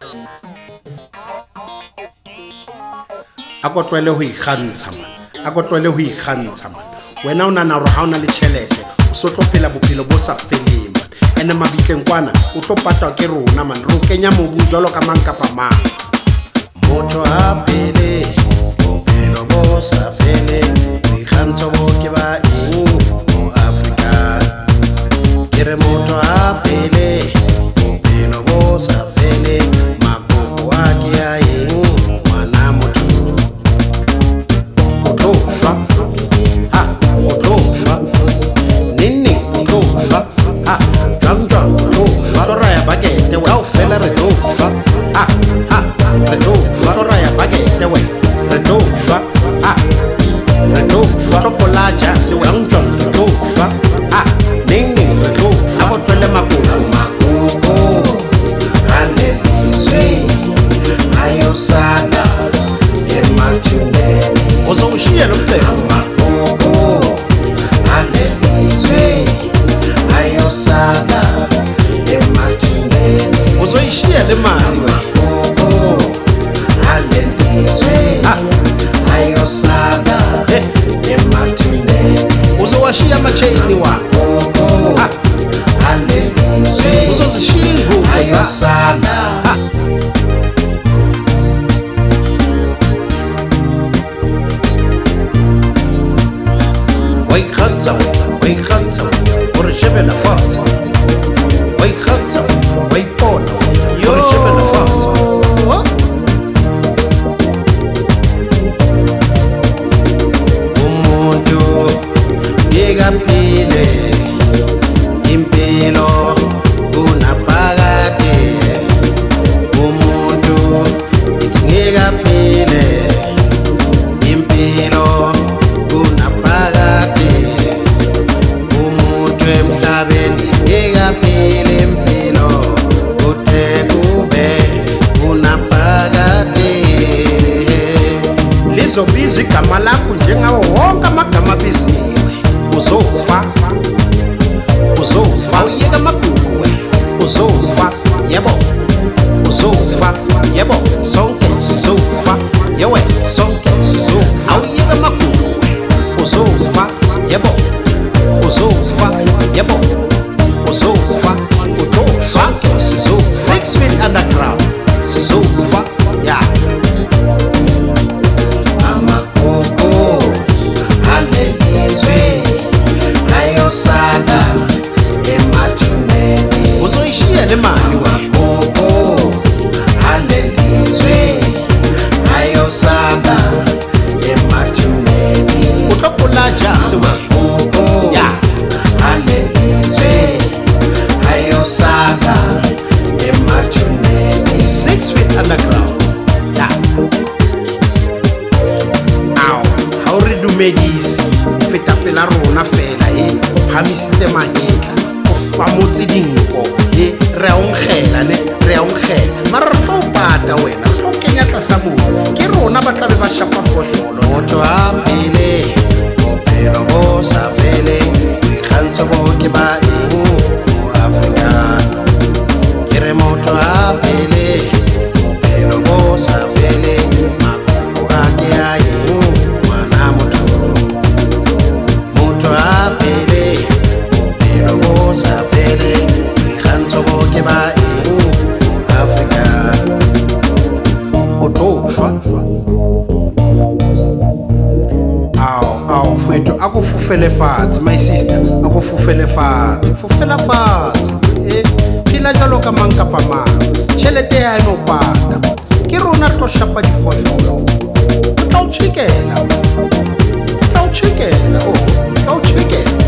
a ko tlwele ho ikgantsha man, a ko tlwele ho ikgantsha man. Wena o nana hore ha ona le tjhelete o so tlo phela bophelo bo sa feleng man. Ene mabitleng kwana o tlo patwa ke rona man, re o kenya mobung jwalo ka mang kapa mang. Motho a pele bophelo bo sa feleng, boikgantsho bo ke ba eng mo Afrika. Ke re motho a pele bophelo bo sa feleng, makoko a ke a eng ngwana motho. O tlo shwa, ha o tlo shwa, nini o tlo shwa, ha jwang jwang o tlo shwa. Tlo raya bakete we kaofela re tlo shwa, ha ha re tlo shwa. Tlo raya bakete we re tlo shwa, ha re tlo shwa. Tlo pola jase we jwang jwang re tlo shwa, ha nini re tlo shwa. A ko tlwele makoko alelizwe ayosala emathuneni. Uzowushiya lo mthetho makoko alelizwe ayosala emathuneni. Uzoyishiya le mali makoko alelizwe ayosala emathuneni. Uzowashiya amachaini wakho alelizwe uzozishiya ingubo ayosala. Waikhanza ore shebela fatshe, waikhanza waipona ore shebela fatshe. Umuntu ngekaphile impilo kunaphakade. Umuntu ngekaphile impilo kunaphakade. Umuntu emhlabeni ngekaphile impilo kuthe kube kunaphakade. Lizobiza igama lakho njengawo wonke amagama abisiwe. Uzofa, uzofa uyeka amagugu we, uzofa yebo, uzofa yebo, sonke sizofa yewe, sonke sizofa. Awuyeka amagugu we, uzofa yebo, uzofa yebo, uzofa uzofa, sonke sizofa. 6 feet underground sizofa ya. Amakoko alelizwe ayosala emathuneni. Uzoyishiya le mali makoko alelizwe ayosala emathuneni. Utlopola jase makoko ya alelizwe ayosala emathuneni. 6 feet underground ya. Ha o re dumedisi o feta pela rona fela o phamisitse manyetla o famotse dinko re a onkgela ne re a onkgela mara re tlo pata wena re tlo kenya tlasa moo ke rona ba tlabe ba shapa fosholo. Motho a pele bophelo bo sa feleng, boikgantsho bo ke ba eng mo Afrika. Ke re motho a pele bophelo bo sa feleng, makoko a ke a eng ngwana motho. Motho a pele bophelo bo sa feleng, boikgantsho bo ke ba eng mo Afrika. O tlo shwa mfowethu ako fufele fatshe, my sister ako fufele fatshe, fufela fatshe phela jalo ka mang kapa mang. Tjhelete ya eno pata ke rona re tlo shapa difosholo. O tla o tjhekela, o tla o tjhekela, o tla o tjhekela.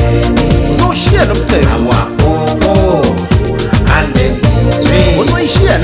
Uzoyishiya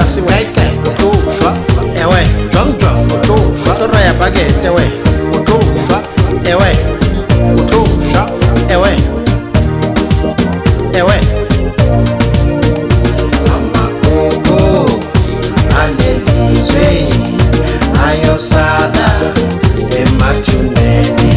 polasi weke o tlo shwa ewe jwang o tlo shwa toro ya bagete we o tlo shwa ewe o tlo shwa ewe amakoko alelizwe ayosala emathuneni